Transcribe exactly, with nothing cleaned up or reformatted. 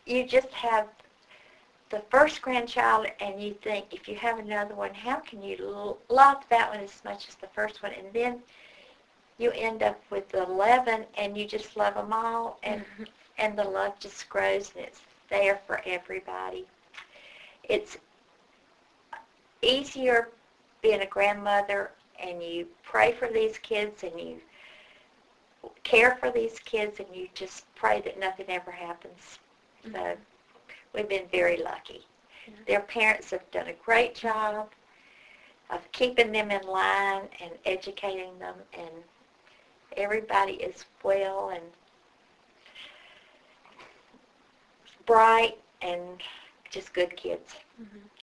you just have the first grandchild, and you think, if you have another one, how can you l- love that one as much as the first one? And then you end up with eleven, and you just love them all, and and the love just grows, and it's there for everybody. It's easier being a grandmother, and you pray for these kids, and you care for these kids, and you just pray that nothing ever happens. So we've been very lucky. Their parents have done a great job of keeping them in line and educating them, and everybody is well and bright and just good kids. Mm-hmm.